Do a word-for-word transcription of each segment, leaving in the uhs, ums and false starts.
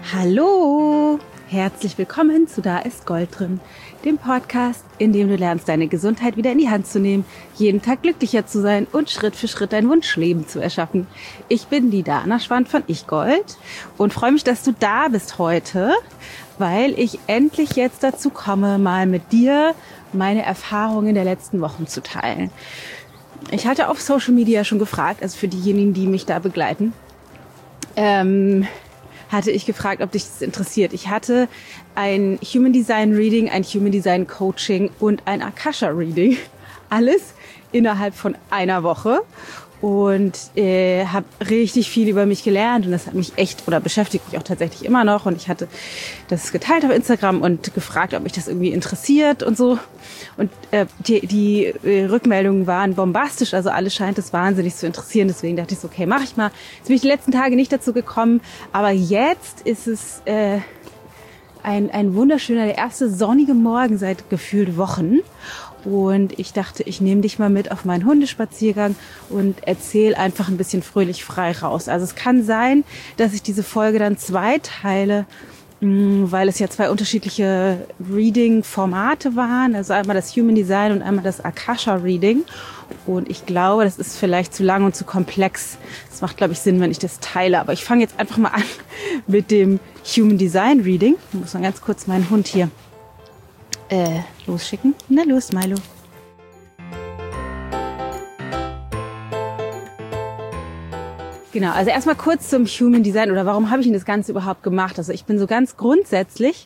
Hallo, herzlich willkommen zu Da ist Gold drin, dem Podcast, in dem du lernst, deine Gesundheit wieder in die Hand zu nehmen, jeden Tag glücklicher zu sein und Schritt für Schritt dein Wunschleben zu erschaffen. Ich bin die Dana Schwand von Ich Gold und freue mich, dass du da bist heute, weil ich endlich jetzt dazu komme, mal mit dir meine Erfahrungen der letzten Wochen zu teilen. Ich hatte auf Social Media schon gefragt, also für diejenigen, die mich da begleiten, ähm, hatte ich gefragt, ob dich das interessiert. Ich hatte ein Human Design Reading, ein Human Design Coaching und ein Akasha Reading. Alles innerhalb von einer Woche. Und äh, habe richtig viel über mich gelernt und das hat mich echt oder beschäftigt mich auch tatsächlich immer noch. Und ich hatte das geteilt auf Instagram und gefragt, ob mich das irgendwie interessiert und so. Und äh, die, die äh, Rückmeldungen waren bombastisch, also alles scheint es wahnsinnig zu interessieren. Deswegen dachte ich so, okay, mache ich mal. Jetzt bin ich die letzten Tage nicht dazu gekommen, aber jetzt ist es äh, ein, ein wunderschöner, der erste sonnige Morgen seit gefühlt Wochen. Und ich dachte, ich nehme dich mal mit auf meinen Hundespaziergang und erzähle einfach ein bisschen fröhlich frei raus. Also es kann sein, dass ich diese Folge dann zweiteile, weil es ja zwei unterschiedliche Reading-Formate waren. Also einmal das Human Design und einmal das Akasha Reading. Und ich glaube, das ist vielleicht zu lang und zu komplex. Das macht, glaube ich, Sinn, wenn ich das teile. Aber ich fange jetzt einfach mal an mit dem Human Design Reading. Ich muss mal ganz kurz meinen Hund hier Äh, losschicken. Na los, Milo. Genau, also erstmal kurz zum Human Design oder warum habe ich denn das Ganze überhaupt gemacht? Also ich bin so ganz grundsätzlich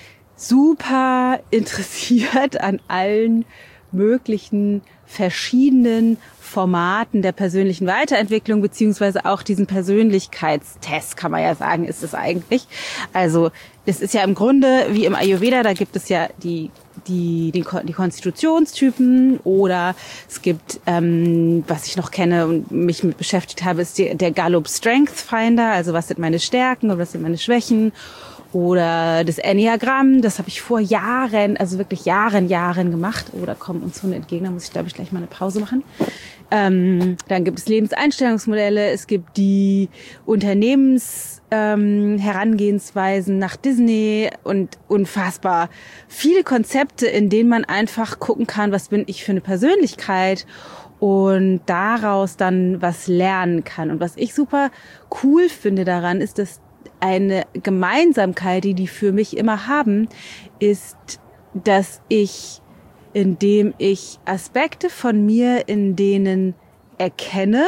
super interessiert an allen möglichen verschiedenen Formaten der persönlichen Weiterentwicklung beziehungsweise auch diesen Persönlichkeitstest, kann man ja sagen, ist es eigentlich. Also das ist ja im Grunde wie im Ayurveda, da gibt es ja die die die, die Konstitutionstypen oder es gibt, ähm, was ich noch kenne und mich mit beschäftigt habe, ist die, der Gallup Strength Finder, also was sind meine Stärken und was sind meine Schwächen. Oder das Enneagramm, das habe ich vor Jahren, also wirklich Jahren, Jahren gemacht. Oh, da kommen uns Hunde entgegen, da muss ich, glaube ich, gleich mal eine Pause machen. Ähm, dann gibt es Lebenseinstellungsmodelle, es gibt die Unternehmens ähm, Herangehensweisen nach Disney und unfassbar viele Konzepte, in denen man einfach gucken kann, was bin ich für eine Persönlichkeit und daraus dann was lernen kann. Und was ich super cool finde daran, ist, dass eine Gemeinsamkeit, die die für mich immer haben, ist, dass ich, indem ich Aspekte von mir in denen erkenne,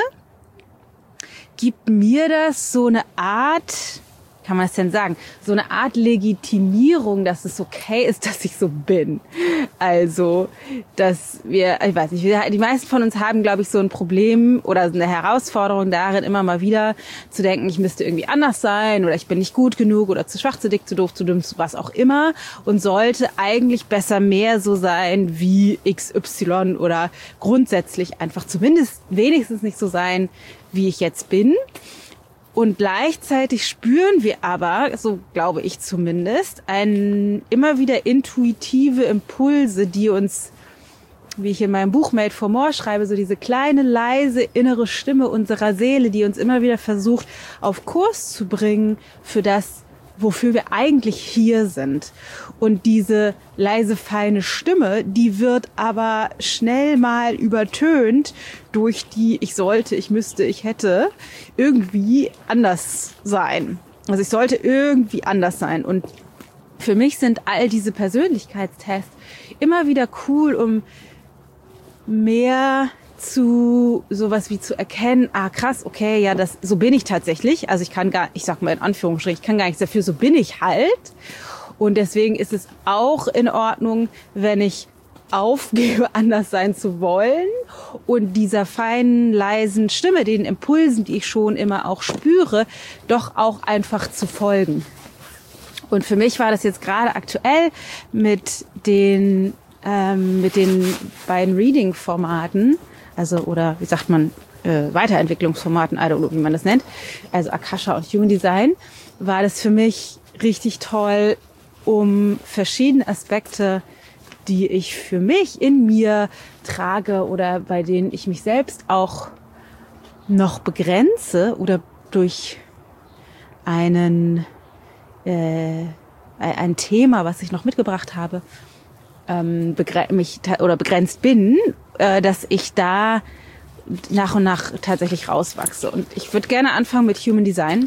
gibt mir das so eine Art, kann man das denn sagen, so eine Art Legitimierung, dass es okay ist, dass ich so bin. Also, dass wir, ich weiß nicht, die meisten von uns haben, glaube ich, so ein Problem oder eine Herausforderung darin, immer mal wieder zu denken, ich müsste irgendwie anders sein oder ich bin nicht gut genug oder zu schwach, zu dick, zu doof, zu dumm, zu was auch immer und sollte eigentlich besser mehr so sein wie X Y oder grundsätzlich einfach zumindest wenigstens nicht so sein, wie ich jetzt bin. Und gleichzeitig spüren wir aber, so glaube ich zumindest, ein, immer wieder intuitive Impulse, die uns, wie ich in meinem Buch Made for More schreibe, so diese kleine, leise innere Stimme unserer Seele, die uns immer wieder versucht, auf Kurs zu bringen für das, wofür wir eigentlich hier sind. Und diese leise, feine Stimme, die wird aber schnell mal übertönt durch die ich sollte, ich müsste, ich hätte irgendwie anders sein. Also ich sollte irgendwie anders sein. Und für mich sind all diese Persönlichkeitstests immer wieder cool, um mehr zu sowas wie zu erkennen, ah krass, okay, ja, das so bin ich tatsächlich. Also ich kann gar, ich sag mal in Anführungsstrichen, ich kann gar nichts dafür, so bin ich halt. Und deswegen ist es auch in Ordnung, wenn ich aufgebe, anders sein zu wollen und dieser feinen, leisen Stimme, den Impulsen, die ich schon immer auch spüre, doch auch einfach zu folgen. Und für mich war das jetzt gerade aktuell mit den ähm, mit den beiden Reading-Formaten, also oder wie sagt man, äh, Weiterentwicklungsformaten, I don't know, wie man das nennt, also Akasha und Human Design, war das für mich richtig toll, um verschiedene Aspekte, die ich für mich in mir trage oder bei denen ich mich selbst auch noch begrenze oder durch einen äh, ein Thema, was ich noch mitgebracht habe, ähm, begre- mich ta- oder begrenzt bin, äh, dass ich da nach und nach tatsächlich rauswachse. Und ich würde gerne anfangen mit Human Design.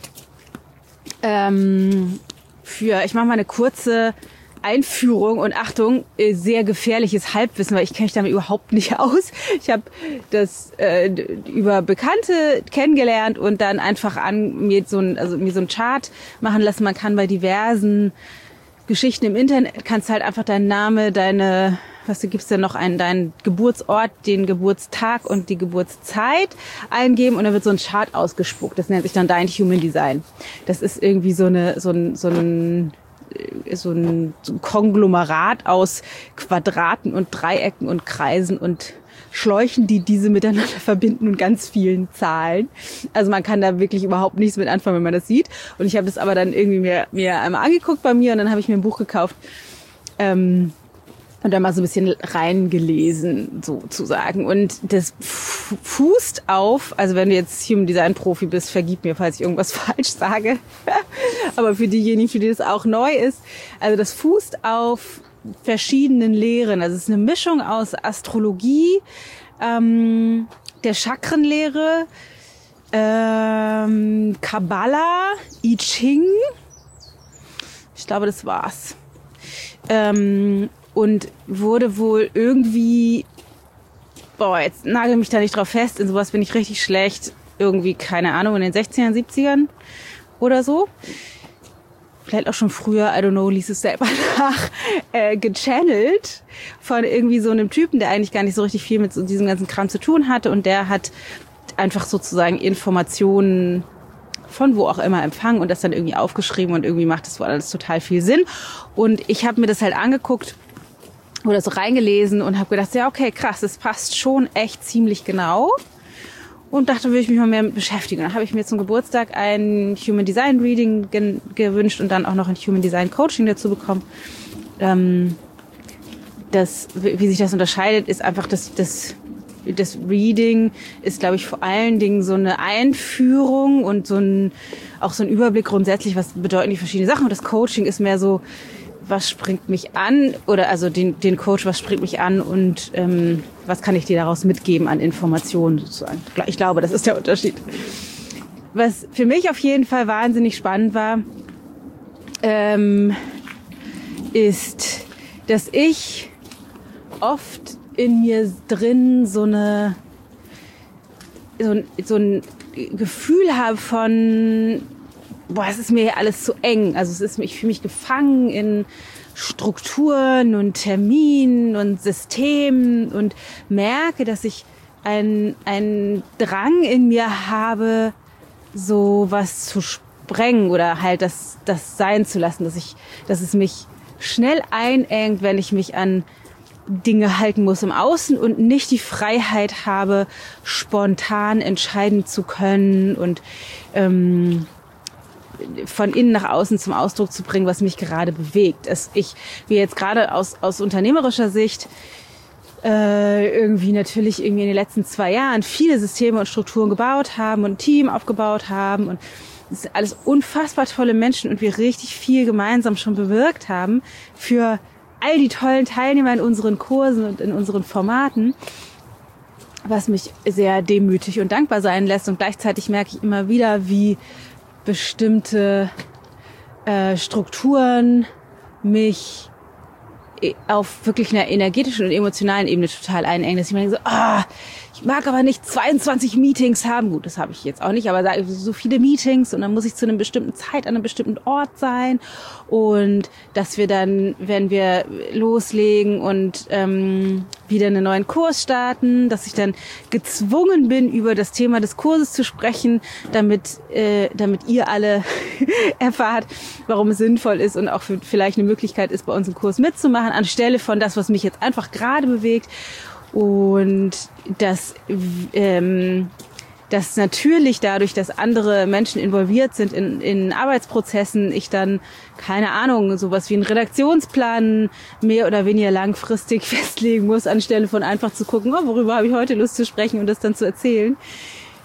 Ähm, für, ich mache mal eine kurze Einführung und Achtung, sehr gefährliches Halbwissen, weil ich kenne mich damit überhaupt nicht aus. Ich habe das äh, über Bekannte kennengelernt und dann einfach an mir so ein, also mir so ein Chart machen lassen. Man kann bei diversen Geschichten im Internet, kannst halt einfach deinen Name, deine, was du gibst denn noch einen, deinen Geburtsort, den Geburtstag und die Geburtszeit eingeben und dann wird so ein Chart ausgespuckt. Das nennt sich dann dein Human Design. Das ist irgendwie so eine, so ein, so ein so ein Konglomerat aus Quadraten und Dreiecken und Kreisen und Schläuchen, die diese miteinander verbinden und ganz vielen Zahlen. Also man kann da wirklich überhaupt nichts mit anfangen, wenn man das sieht. Und ich habe das aber dann irgendwie mir, mir einmal angeguckt bei mir und dann habe ich mir ein Buch gekauft ähm, und dann mal so ein bisschen reingelesen, sozusagen. Und das fußt auf, also wenn du jetzt Human Design Profi bist, vergib mir, falls ich irgendwas falsch sage. Aber für diejenigen, für die das auch neu ist, also das fußt auf verschiedenen Lehren. Also es ist eine Mischung aus Astrologie, ähm, der Chakrenlehre, ähm, Kabbalah, I Ching. Ich glaube, das war's. Ähm, und wurde wohl irgendwie, boah, jetzt nagel mich da nicht drauf fest, in sowas bin ich richtig schlecht, irgendwie, keine Ahnung, in den sechzigern, siebzigern oder so. Vielleicht auch schon früher, I don't know, lies es selber nach, äh, gechannelt von irgendwie so einem Typen, der eigentlich gar nicht so richtig viel mit so diesem ganzen Kram zu tun hatte und der hat einfach sozusagen Informationen von wo auch immer empfangen und das dann irgendwie aufgeschrieben und irgendwie macht das wohl alles total viel Sinn. Und ich habe mir das halt angeguckt oder so reingelesen und habe gedacht, ja okay, krass, das passt schon echt ziemlich genau. Und dachte, würde ich mich mal mehr mit beschäftigen. Dann habe ich mir zum Geburtstag ein Human Design Reading gen- gewünscht und dann auch noch ein Human Design Coaching dazu bekommen. Ähm, das, wie sich das unterscheidet, ist einfach das, das, das Reading ist, glaube ich, vor allen Dingen so eine Einführung und so ein, auch so ein Überblick grundsätzlich, was bedeuten die verschiedenen Sachen. Und das Coaching ist mehr so, was springt mich an oder also den, den Coach, was springt mich an und ähm, was kann ich dir daraus mitgeben an Informationen sozusagen. Ich glaube, das ist der Unterschied. Was für mich auf jeden Fall wahnsinnig spannend war, ähm, ist, dass ich oft in mir drin so eine so ein, so ein Gefühl habe von boah, es ist mir hier alles zu eng. Also es ist, ich fühle mich gefangen in Strukturen und Terminen und Systemen und merke, dass ich einen, einen Drang in mir habe, so was zu sprengen oder halt das, das sein zu lassen, dass ich, dass es mich schnell einengt, wenn ich mich an Dinge halten muss im Außen und nicht die Freiheit habe, spontan entscheiden zu können und ähm, von innen nach außen zum Ausdruck zu bringen, was mich gerade bewegt. Es, ich, wie jetzt gerade aus, aus unternehmerischer Sicht, äh, irgendwie natürlich irgendwie in den letzten zwei Jahren viele Systeme und Strukturen gebaut haben und ein Team aufgebaut haben und es sind alles unfassbar tolle Menschen und wir richtig viel gemeinsam schon bewirkt haben für all die tollen Teilnehmer in unseren Kursen und in unseren Formaten, was mich sehr demütig und dankbar sein lässt und gleichzeitig merke ich immer wieder, wie bestimmte äh, Strukturen mich auf wirklich einer energetischen und emotionalen Ebene total einengen, dass ich mir denke so, ah, ich mag aber nicht zweiundzwanzig Meetings haben. Gut, das habe ich jetzt auch nicht, aber so viele Meetings und dann muss ich zu einer bestimmten Zeit an einem bestimmten Ort sein und dass wir dann, wenn wir loslegen und ähm, wieder einen neuen Kurs starten, dass ich dann gezwungen bin, über das Thema des Kurses zu sprechen, damit äh, damit ihr alle erfahrt, warum es sinnvoll ist und auch für, vielleicht eine Möglichkeit ist, bei uns im Kurs mitzumachen, anstelle von das, was mich jetzt einfach gerade bewegt. Und dass, ähm, dass natürlich dadurch, dass andere Menschen involviert sind in, in Arbeitsprozessen, ich dann, keine Ahnung, sowas wie einen Redaktionsplan mehr oder weniger langfristig festlegen muss, anstelle von einfach zu gucken, oh, worüber habe ich heute Lust zu sprechen und das dann zu erzählen.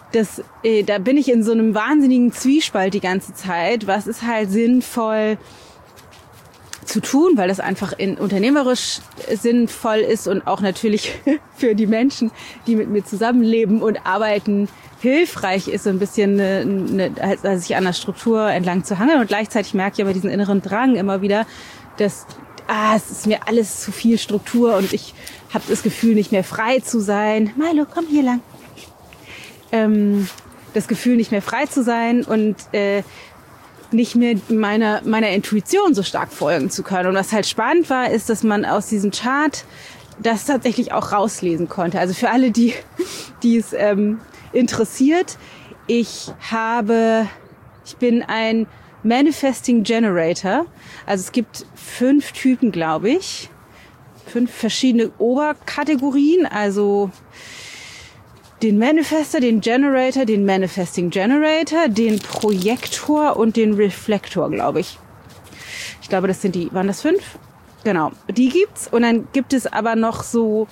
das, äh, da bin ich in so einem wahnsinnigen Zwiespalt die ganze Zeit. Was ist halt sinnvoll zu tun, weil das einfach in unternehmerisch sinnvoll ist und auch natürlich für die Menschen, die mit mir zusammenleben und arbeiten, hilfreich ist, so ein bisschen eine, eine, also sich an der Struktur entlang zu hangeln. Und gleichzeitig merke ich aber diesen inneren Drang immer wieder, dass ah, es ist mir alles zu viel Struktur und ich habe das Gefühl, nicht mehr frei zu sein. Milo, komm hier lang. Ähm, das Gefühl, nicht mehr frei zu sein und äh, nicht mehr meiner meiner Intuition so stark folgen zu können. Und was halt spannend war, ist, dass man aus diesem Chart das tatsächlich auch rauslesen konnte. Also für alle, die die es ähm, interessiert, ich habe, ich bin ein Manifesting Generator. Also es gibt fünf Typen, glaube ich, fünf verschiedene Oberkategorien. Also den Manifester, den Generator, den Manifesting Generator, den Projektor und den Reflektor, glaube ich. Ich glaube, das sind die, waren das fünf? Genau, die gibt's. Und dann gibt es aber noch so,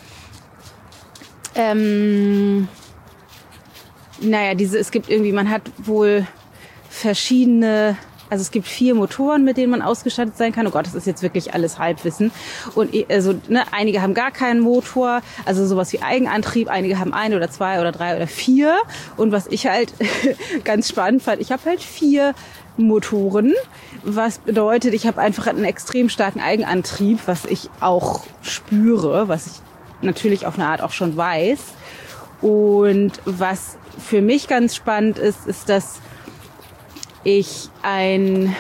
ähm, naja, diese, es gibt irgendwie, man hat wohl verschiedene, also es gibt vier Motoren, mit denen man ausgestattet sein kann. Oh Gott, das ist jetzt wirklich alles Halbwissen. Und also ne, einige haben gar keinen Motor, also sowas wie Eigenantrieb. Einige haben ein oder zwei oder drei oder vier. Und was ich halt ganz spannend fand, ich habe halt vier Motoren, was bedeutet, ich habe einfach einen extrem starken Eigenantrieb, was ich auch spüre, was ich natürlich auf eine Art auch schon weiß. Und was für mich ganz spannend ist, ist, dass ich ein,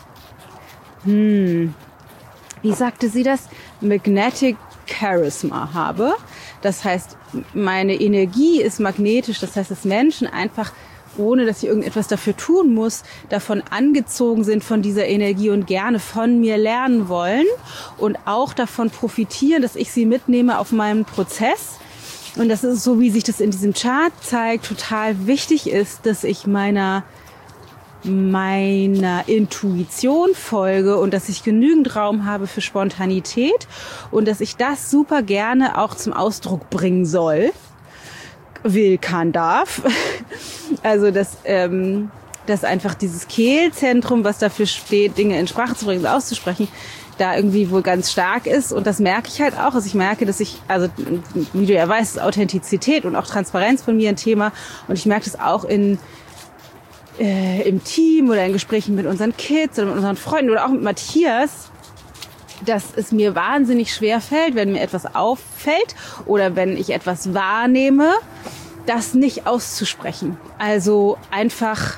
hm, wie sagte sie das? Magnetic Charisma habe. Das heißt, meine Energie ist magnetisch. Das heißt, dass Menschen einfach, ohne dass ich irgendetwas dafür tun muss, davon angezogen sind von dieser Energie und gerne von mir lernen wollen und auch davon profitieren, dass ich sie mitnehme auf meinem Prozess. Und das ist so, wie sich das in diesem Chart zeigt, total wichtig ist, dass ich meiner meiner Intuition folge und dass ich genügend Raum habe für Spontanität und dass ich das super gerne auch zum Ausdruck bringen soll, will, kann, darf. Also dass, ähm, dass einfach dieses Kehlzentrum, was dafür steht, Dinge in Sprache zu bringen, auszusprechen, da irgendwie wohl ganz stark ist. Und das merke ich halt auch. Also ich merke, dass ich, also wie du ja weißt, ist Authentizität und auch Transparenz von mir ein Thema. Und ich merke das auch in äh, im Team oder in Gesprächen mit unseren Kids oder mit unseren Freunden oder auch mit Matthias, dass es mir wahnsinnig schwer fällt, wenn mir etwas auffällt oder wenn ich etwas wahrnehme, das nicht auszusprechen. Also einfach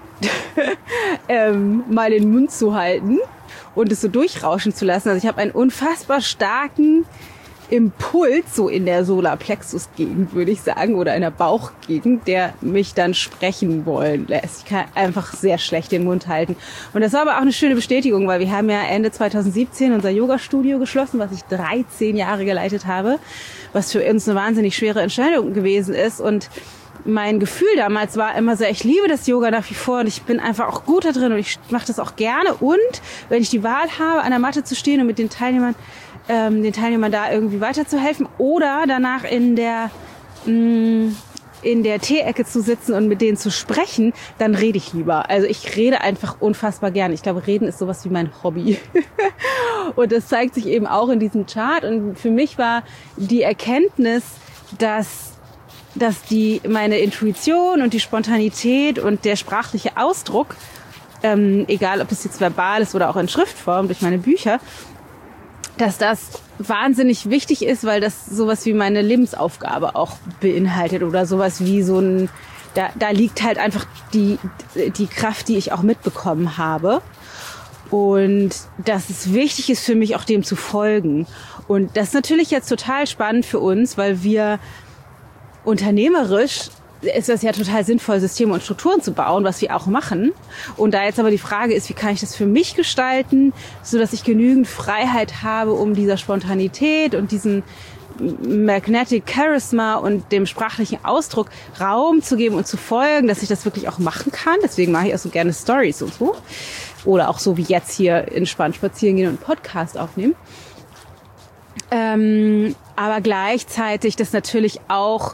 ähm, mal den Mund zu halten und es so durchrauschen zu lassen. Also ich habe einen unfassbar starken Impuls so in der Solarplexus-Gegend, würde ich sagen, oder in der Bauchgegend, der mich dann sprechen wollen lässt. Ich kann einfach sehr schlecht den Mund halten. Und das war aber auch eine schöne Bestätigung, weil wir haben ja Ende zwanzig siebzehn unser Yoga-Studio geschlossen, was ich dreizehn Jahre geleitet habe, was für uns eine wahnsinnig schwere Entscheidung gewesen ist. Und mein Gefühl damals war immer so, ich liebe das Yoga nach wie vor und ich bin einfach auch gut da drin und ich mache das auch gerne. Und wenn ich die Wahl habe, an der Matte zu stehen und mit den Teilnehmern ähm, den Teilnehmern da irgendwie weiterzuhelfen oder danach in der mh, in der Teeecke zu sitzen und mit denen zu sprechen, dann rede ich lieber. Also ich rede einfach unfassbar gerne. Ich glaube, Reden ist sowas wie mein Hobby. Und das zeigt sich eben auch in diesem Chart. Und für mich war die Erkenntnis, dass dass die meine Intuition und die Spontanität und der sprachliche Ausdruck, ähm, egal ob es jetzt verbal ist oder auch in Schriftform durch meine Bücher, dass das wahnsinnig wichtig ist, weil das sowas wie meine Lebensaufgabe auch beinhaltet oder sowas wie so ein, da, da liegt halt einfach die, die Kraft, die ich auch mitbekommen habe. Und dass es wichtig ist für mich auch dem zu folgen. Und das ist natürlich jetzt total spannend für uns, weil wir unternehmerisch ist das ja total sinnvoll, Systeme und Strukturen zu bauen, was wir auch machen. Und da jetzt aber die Frage ist, wie kann ich das für mich gestalten, so dass ich genügend Freiheit habe, um dieser Spontanität und diesem Magnetic Charisma und dem sprachlichen Ausdruck Raum zu geben und zu folgen, dass ich das wirklich auch machen kann. Deswegen mache ich auch so gerne Stories und so. Oder auch so wie jetzt hier entspannt spazieren gehen und einen Podcast aufnehmen. Ähm, aber gleichzeitig das natürlich auch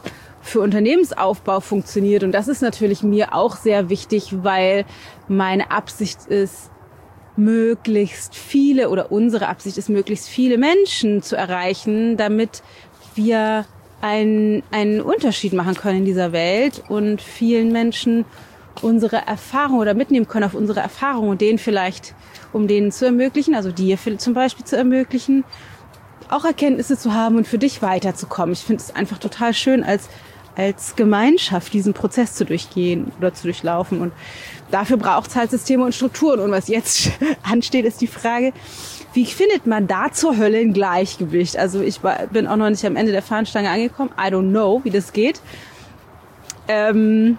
für Unternehmensaufbau funktioniert. Und das ist natürlich mir auch sehr wichtig, weil meine Absicht ist, möglichst viele oder unsere Absicht ist, möglichst viele Menschen zu erreichen, damit wir einen, einen Unterschied machen können in dieser Welt und vielen Menschen unsere Erfahrung oder mitnehmen können auf unsere Erfahrung und denen vielleicht, um denen zu ermöglichen, also dir zum Beispiel zu ermöglichen, auch Erkenntnisse zu haben und für dich weiterzukommen. Ich finde es einfach total schön, als als Gemeinschaft diesen Prozess zu durchgehen oder zu durchlaufen. Und dafür braucht es halt Systeme und Strukturen. Und was jetzt ansteht, ist die Frage, wie findet man da zur Hölle ein Gleichgewicht? Also ich war, bin auch noch nicht am Ende der Fahnenstange angekommen. I don't know, wie das geht. Ähm,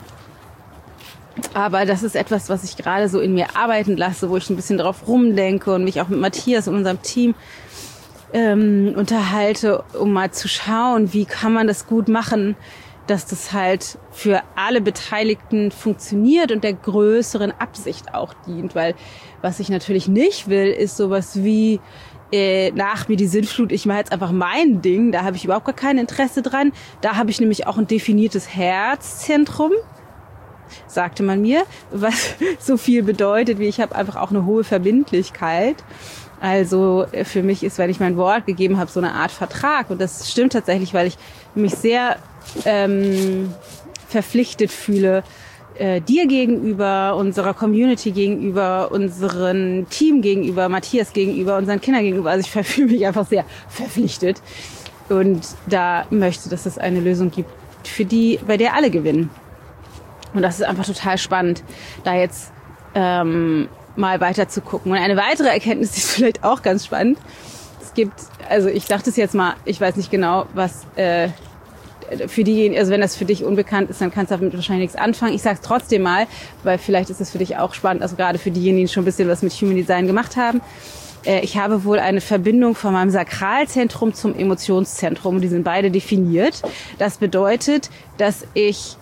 aber das ist etwas, was ich gerade so in mir arbeiten lasse, wo ich ein bisschen drauf rumdenke und mich auch mit Matthias und unserem Team ähm, unterhalte, um mal zu schauen, wie kann man das gut machen, dass das halt für alle Beteiligten funktioniert und der größeren Absicht auch dient. Weil was ich natürlich nicht will, ist sowas wie äh, nach mir die Sintflut, ich mache jetzt einfach mein Ding, da habe ich überhaupt gar kein Interesse dran. Da habe ich nämlich auch ein definiertes Herzzentrum, sagte man mir, was so viel bedeutet, wie ich habe einfach auch eine hohe Verbindlichkeit. Also für mich ist, wenn ich mein Wort gegeben habe, so eine Art Vertrag. Und das stimmt tatsächlich, weil ich mich sehr ähm, verpflichtet fühle, äh, dir gegenüber, unserer Community gegenüber, unserem Team gegenüber, Matthias gegenüber, unseren Kindern gegenüber. Also ich fühle mich einfach sehr verpflichtet. Und da möchte, dass es eine Lösung gibt, für die, bei der alle gewinnen. Und das ist einfach total spannend, da jetzt ähm, mal weiter zu gucken. Und eine weitere Erkenntnis, die ist vielleicht auch ganz spannend. Es gibt, also ich dachte es jetzt mal, ich weiß nicht genau, was äh, für diejenigen, also wenn das für dich unbekannt ist, dann kannst du damit wahrscheinlich nichts anfangen. Ich sage es trotzdem mal, weil vielleicht ist es für dich auch spannend, also gerade für diejenigen, die schon ein bisschen was mit Human Design gemacht haben. Äh, ich habe wohl eine Verbindung von meinem Sakralzentrum zum Emotionszentrum. Die sind beide definiert. Das bedeutet, dass ich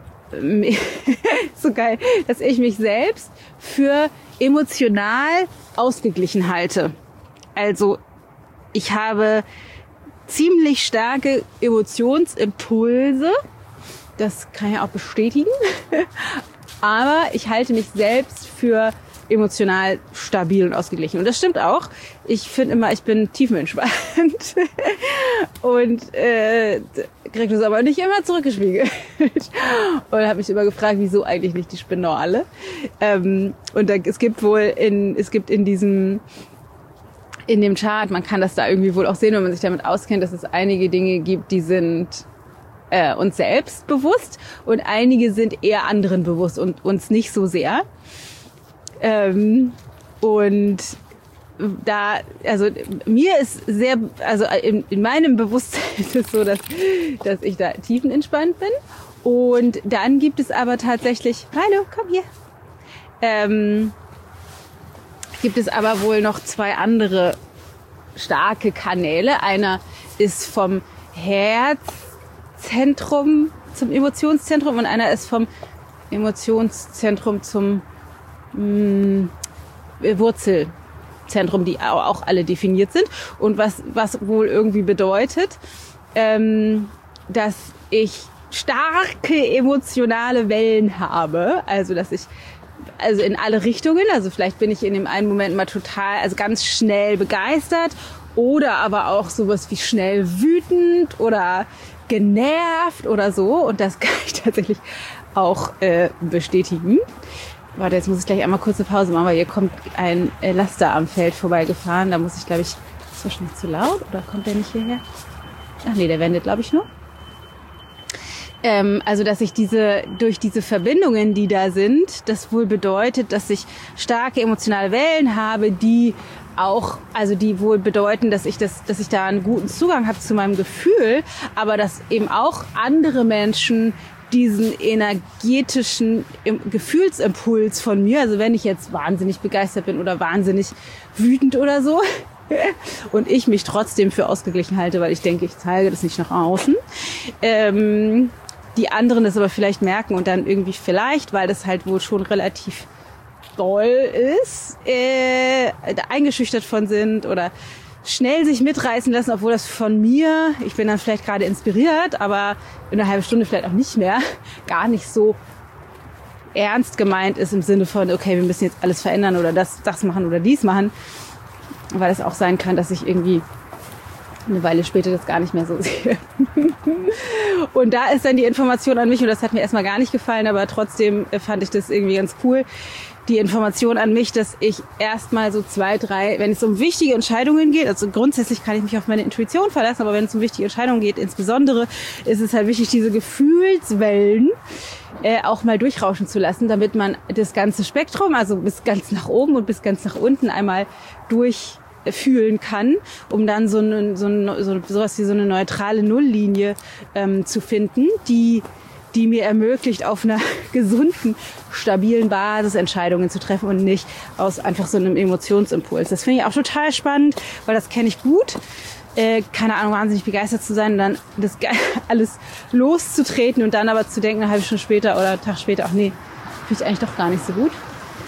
so geil, dass ich mich selbst für emotional ausgeglichen halte. Also ich habe ziemlich starke Emotionsimpulse, das kann ich auch bestätigen, aber ich halte mich selbst für emotional stabil und ausgeglichen. Und das stimmt auch. Ich finde immer, ich bin tiefenentspannt und äh, kriege das aber nicht immer zurückgespiegelt. Und habe mich immer gefragt, wieso eigentlich nicht, die spinnen doch alle. Ähm, und da, es gibt wohl in, es gibt in diesem, in dem Chart, man kann das da irgendwie wohl auch sehen, wenn man sich damit auskennt, dass es einige Dinge gibt, die sind äh, uns selbst bewusst und einige sind eher anderen bewusst und uns nicht so sehr. Ähm, und da, also mir ist sehr, also in, in meinem Bewusstsein ist es so, dass, dass ich da tiefenentspannt bin. Und dann gibt es aber tatsächlich, hallo, komm hier, ähm, gibt es aber wohl noch zwei andere starke Kanäle. Einer ist vom Herzzentrum zum Emotionszentrum und einer ist vom Emotionszentrum zum mh, Wurzelzentrum, die auch alle definiert sind. Und was, was wohl irgendwie bedeutet, ähm, dass ich starke emotionale Wellen habe. Also, dass ich also in alle Richtungen, also vielleicht bin ich in dem einen Moment mal total, also ganz schnell begeistert oder aber auch sowas wie schnell wütend oder genervt oder so. Und das kann ich tatsächlich auch äh, bestätigen. Warte, jetzt muss ich gleich einmal kurz eine Pause machen, weil hier kommt ein äh, Laster am Feld vorbeigefahren. Da muss ich, glaube ich, ist das wahrscheinlich zu laut oder kommt der nicht hierher? Ach nee, der wendet, glaube ich, nur. Ähm, also, dass ich diese, durch diese Verbindungen, die da sind, das wohl bedeutet, dass ich starke emotionale Wellen habe, die auch, also die wohl bedeuten, dass ich das, dass ich da einen guten Zugang habe zu meinem Gefühl, aber dass eben auch andere Menschen diesen energetischen Gefühlsimpuls von mir, also wenn ich jetzt wahnsinnig begeistert bin oder wahnsinnig wütend oder so und ich mich trotzdem für ausgeglichen halte, weil ich denke, ich zeige das nicht nach außen, ähm, die anderen das aber vielleicht merken und dann irgendwie vielleicht, weil das halt wohl schon relativ doll ist, äh, eingeschüchtert von sind oder schnell sich mitreißen lassen, obwohl das von mir, ich bin dann vielleicht gerade inspiriert, aber in einer halben Stunde vielleicht auch nicht mehr, gar nicht so ernst gemeint ist im Sinne von, okay, wir müssen jetzt alles verändern oder das, das machen oder dies machen, weil es auch sein kann, dass ich irgendwie eine Weile später das gar nicht mehr so sehe. Und da ist dann die Information an mich, und das hat mir erstmal gar nicht gefallen, aber trotzdem fand ich das irgendwie ganz cool, die Information an mich, dass ich erstmal so zwei, drei, wenn es um wichtige Entscheidungen geht, also grundsätzlich kann ich mich auf meine Intuition verlassen, aber wenn es um wichtige Entscheidungen geht, insbesondere ist es halt wichtig, diese Gefühlswellen äh, auch mal durchrauschen zu lassen, damit man das ganze Spektrum, also bis ganz nach oben und bis ganz nach unten einmal durch fühlen kann, um dann so eine, so eine, so sowas wie so eine neutrale Nulllinie ähm, zu finden, die die mir ermöglicht, auf einer gesunden, stabilen Basis Entscheidungen zu treffen und nicht aus einfach so einem Emotionsimpuls. Das finde ich auch total spannend, weil das kenne ich gut. Äh, keine Ahnung, wahnsinnig begeistert zu sein und dann das alles loszutreten und dann aber zu denken, eine halbe Stunde später oder einen Tag später, ach nee, finde ich eigentlich doch gar nicht so gut.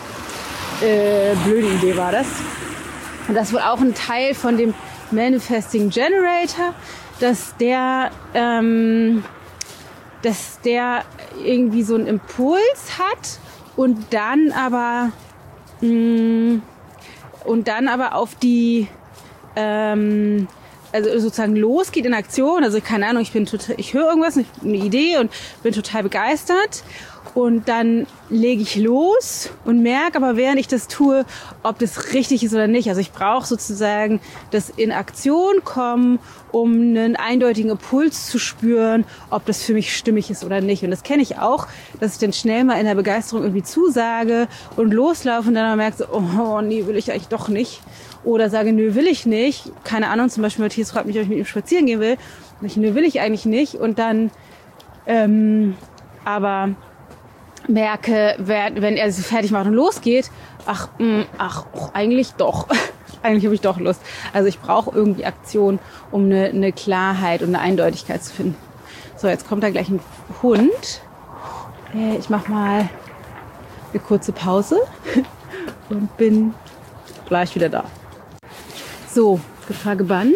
Äh, blöde Idee war das. Und das ist wohl auch ein Teil von dem Manifesting Generator, dass der, ähm, dass der irgendwie so einen Impuls hat und dann aber, mh, und dann aber auf die, ähm, also sozusagen losgeht in Aktion. Also keine Ahnung, ich bin total, ich höre irgendwas, eine Idee und bin total begeistert. Und dann lege ich los und merke aber, während ich das tue, ob das richtig ist oder nicht. Also ich brauche sozusagen das in Aktion kommen, um einen eindeutigen Impuls zu spüren, ob das für mich stimmig ist oder nicht. Und das kenne ich auch, dass ich dann schnell mal in der Begeisterung irgendwie zusage und loslaufe und dann merke so, oh nee, will ich eigentlich doch nicht. Oder sage, nö, will ich nicht. Keine Ahnung, zum Beispiel Matthias fragt mich, ob ich mit ihm spazieren gehen will. Und ich, nö, will ich eigentlich nicht. Und dann, ähm, aber merke, wenn er so fertig macht und losgeht, ach, mh, ach, oh, eigentlich doch. Eigentlich habe ich doch Lust. Also ich brauche irgendwie Aktion, um eine, eine Klarheit und eine Eindeutigkeit zu finden. So, jetzt kommt da gleich ein Hund. Äh, ich mache mal eine kurze Pause und bin gleich wieder da. So, Gefahr gebannt.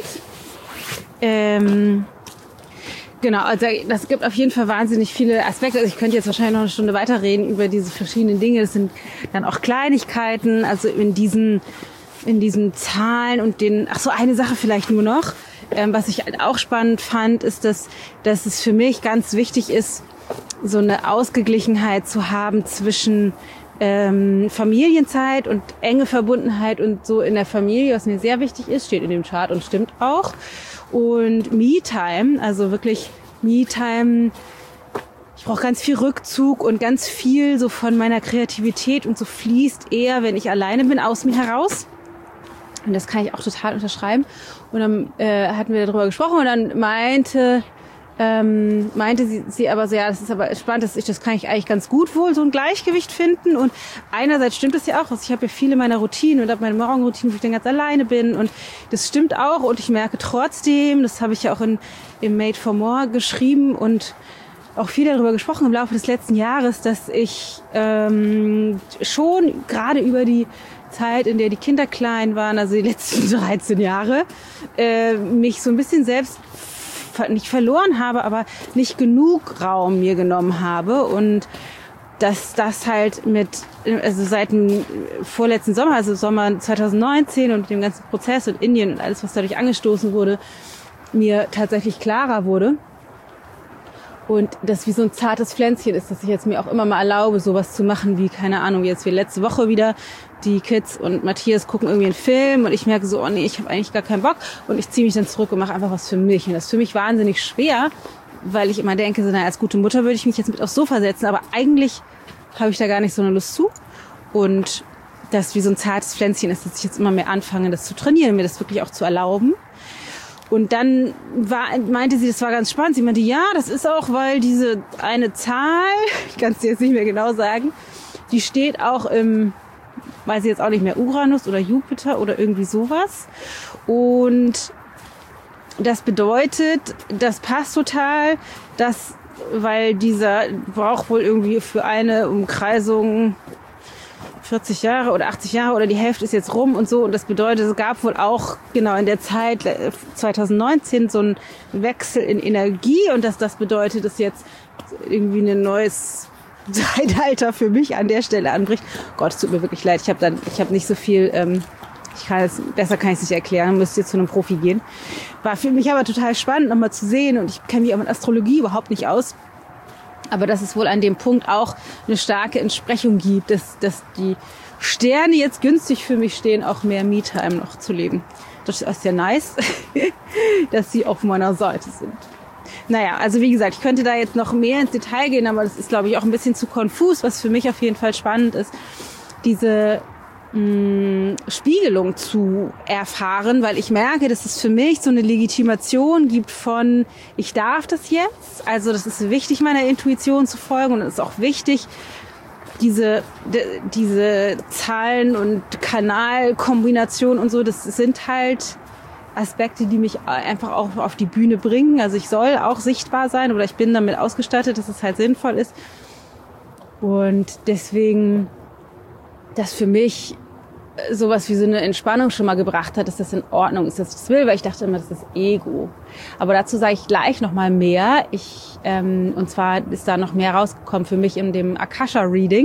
Ähm... Genau, also das gibt auf jeden Fall wahnsinnig viele Aspekte. Also ich könnte jetzt wahrscheinlich noch eine Stunde weiterreden über diese verschiedenen Dinge. Das sind dann auch Kleinigkeiten, also in diesen in diesen Zahlen und den. Ach so, eine Sache vielleicht nur noch, ähm, was ich halt auch spannend fand, ist, dass dass es für mich ganz wichtig ist, so eine Ausgeglichenheit zu haben zwischen ähm, Familienzeit und enge Verbundenheit und so in der Familie, was mir sehr wichtig ist, steht in dem Chart und stimmt auch. Und Me-Time, also wirklich Me-Time, ich brauche ganz viel Rückzug und ganz viel so von meiner Kreativität und so fließt eher, wenn ich alleine bin, aus mir heraus. Und das kann ich auch total unterschreiben. Und dann äh, hatten wir darüber gesprochen und dann meinte ähm, meinte sie, sie aber so, ja, das ist aber spannend, dass ich, das kann ich eigentlich ganz gut wohl, so ein Gleichgewicht finden. Und einerseits stimmt es ja auch, also ich habe ja viele meiner Routinen und habe meine Morgenroutine, wo ich dann ganz alleine bin und das stimmt auch. Und ich merke trotzdem, das habe ich ja auch in, im Made for More geschrieben und auch viel darüber gesprochen im Laufe des letzten Jahres, dass ich ähm, schon gerade über die Zeit, in der die Kinder klein waren, also die letzten dreizehn Jahre, äh, mich so ein bisschen selbst nicht verloren habe, aber nicht genug Raum mir genommen habe und dass das halt mit, also seit dem vorletzten Sommer, also Sommer zwanzig neunzehn und dem ganzen Prozess und Indien und alles, was dadurch angestoßen wurde, mir tatsächlich klarer wurde und das wie so ein zartes Pflänzchen ist, dass ich jetzt mir auch immer mal erlaube, sowas zu machen wie, keine Ahnung, jetzt wie letzte Woche wieder, die Kids und Matthias gucken irgendwie einen Film und ich merke so, oh nee, ich habe eigentlich gar keinen Bock und ich ziehe mich dann zurück und mache einfach was für mich. Und das ist für mich wahnsinnig schwer, weil ich immer denke, so, na, als gute Mutter würde ich mich jetzt mit aufs Sofa setzen, aber eigentlich habe ich da gar nicht so eine Lust zu. Und das wie so ein zartes Pflänzchen ist, dass ich jetzt immer mehr anfange, das zu trainieren, mir das wirklich auch zu erlauben. Und dann war, meinte sie, das war ganz spannend. Sie meinte, ja, das ist auch, weil diese eine Zahl, ich kann es dir jetzt nicht mehr genau sagen, die steht auch im, weiß ich jetzt auch nicht mehr, Uranus oder Jupiter oder irgendwie sowas. Und das bedeutet, das passt total, dass, weil dieser braucht wohl irgendwie für eine Umkreisung vierzig Jahre oder achtzig Jahre oder die Hälfte ist jetzt rum und so. Und das bedeutet, es gab wohl auch genau in der Zeit zwanzig neunzehn so einen Wechsel in Energie und dass das bedeutet, dass jetzt irgendwie ein neues Zeitalter für mich an der Stelle anbricht. Gott, es tut mir wirklich leid. Ich habe dann, ich habe nicht so viel, ähm, ich kann es, besser kann ich es nicht erklären, müsst ihr zu einem Profi gehen. War für mich aber total spannend, nochmal zu sehen und ich kenne mich auch mit Astrologie überhaupt nicht aus. Aber dass es wohl an dem Punkt auch eine starke Entsprechung gibt, dass, dass die Sterne jetzt günstig für mich stehen, auch mehr Me-Time noch zu leben. Das ist auch sehr nice, dass sie auf meiner Seite sind. Naja, also wie gesagt, ich könnte da jetzt noch mehr ins Detail gehen, aber das ist, glaube ich, auch ein bisschen zu konfus. Was für mich auf jeden Fall spannend ist, diese mh, Spiegelung zu erfahren, weil ich merke, dass es für mich so eine Legitimation gibt von, ich darf das jetzt. Also das ist wichtig, meiner Intuition zu folgen und es ist auch wichtig, diese, de, diese Zahlen- und Kanalkombinationen und so, das sind halt Aspekte, die mich einfach auch auf die Bühne bringen. Also ich soll auch sichtbar sein oder ich bin damit ausgestattet, dass es halt sinnvoll ist. Und deswegen, dass für mich sowas wie so eine Entspannung schon mal gebracht hat, dass das in Ordnung ist, dass ich das will, weil ich dachte immer, das ist Ego. Aber dazu sage ich gleich noch mal mehr. Ich, ähm, und zwar ist da noch mehr rausgekommen für mich in dem Akasha-Reading.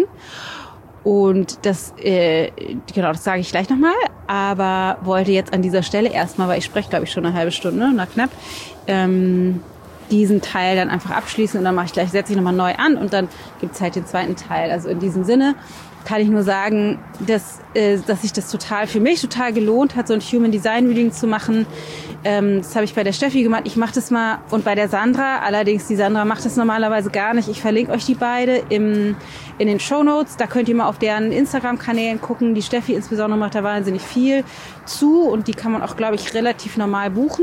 Und das, äh, genau, das sage ich gleich nochmal, aber wollte jetzt an dieser Stelle erstmal, weil ich spreche, glaube ich, schon eine halbe Stunde, na knapp, ähm, diesen Teil dann einfach abschließen und dann mache ich gleich, setze ich nochmal neu an und dann gibt's halt den zweiten Teil. Also in diesem Sinne kann ich nur sagen, dass, äh, dass sich das total für mich total gelohnt hat, so ein Human Design Reading zu machen. Ähm, das habe ich bei der Steffi gemacht. Ich mache das mal und bei der Sandra. Allerdings, die Sandra macht das normalerweise gar nicht. Ich verlinke euch die beide im, in den Shownotes. Da könnt ihr mal auf deren Instagram-Kanälen gucken. Die Steffi insbesondere macht da wahnsinnig viel zu und die kann man auch, glaube ich, relativ normal buchen.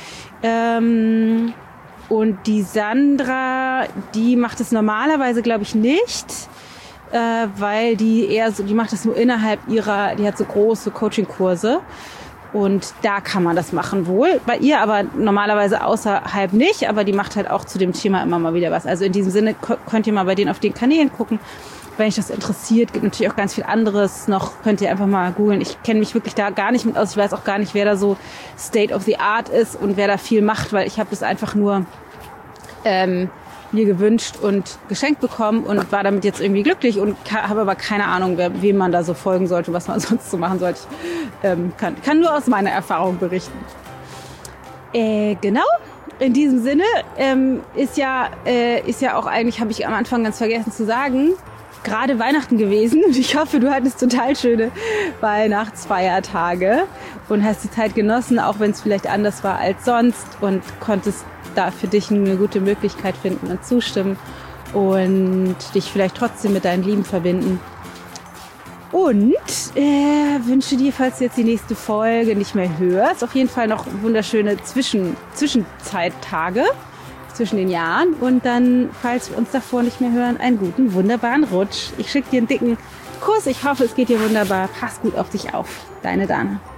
Ähm, und die Sandra, die macht es normalerweise, glaube ich, nicht. Äh, weil die eher so, die macht das nur innerhalb ihrer, die hat so große Coaching-Kurse und da kann man das machen wohl. Bei ihr aber normalerweise außerhalb nicht, aber die macht halt auch zu dem Thema immer mal wieder was. Also in diesem Sinne könnt ihr mal bei denen auf den Kanälen gucken, wenn euch das interessiert. Gibt natürlich auch ganz viel anderes noch, könnt ihr einfach mal googeln. Ich kenne mich wirklich da gar nicht mit aus, ich weiß auch gar nicht, wer da so State of the Art ist und wer da viel macht, weil ich habe das einfach nur ähm, mir gewünscht und geschenkt bekommen und war damit jetzt irgendwie glücklich und habe aber keine Ahnung, wer, wem man da so folgen sollte, was man sonst so machen sollte. Ich ähm, kann, kann nur aus meiner Erfahrung berichten. Äh, genau, in diesem Sinne ähm, ist ja äh, ist ja auch eigentlich, habe ich am Anfang ganz vergessen zu sagen, gerade Weihnachten gewesen und ich hoffe, du hattest total schöne Weihnachtsfeiertage und hast die Zeit genossen, auch wenn es vielleicht anders war als sonst und konntest da für dich eine gute Möglichkeit finden und zustimmen und dich vielleicht trotzdem mit deinen Lieben verbinden. Und äh, wünsche dir, falls du jetzt die nächste Folge nicht mehr hörst, auf jeden Fall noch wunderschöne Zwischen Zwischenzeittage zwischen den Jahren und dann, falls wir uns davor nicht mehr hören, einen guten, wunderbaren Rutsch. Ich schicke dir einen dicken Kuss. Ich hoffe, es geht dir wunderbar. Pass gut auf dich auf. Deine Dana.